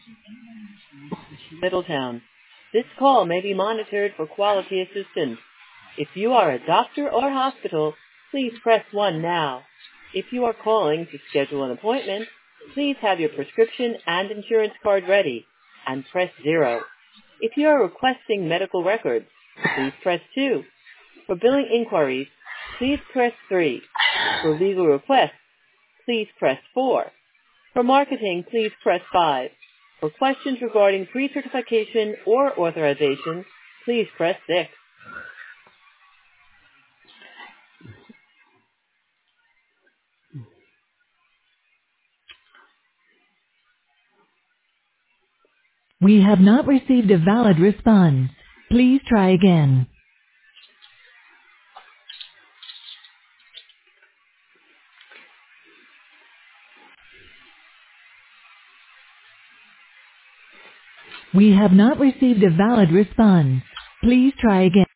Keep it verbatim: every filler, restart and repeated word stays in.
Middletown. This call may be monitored for quality assistance. If you are a doctor or hospital, please press one now. If you are calling to schedule an appointment, please have your prescription and insurance card ready and press zero. If you are requesting medical records, please press two. For billing inquiries, please press three. For legal requests, please press four. For marketing, please press five. For questions regarding pre-certification or authorization, please press six. We have not received a valid response. Please try again. We have not received a valid response. Please try again.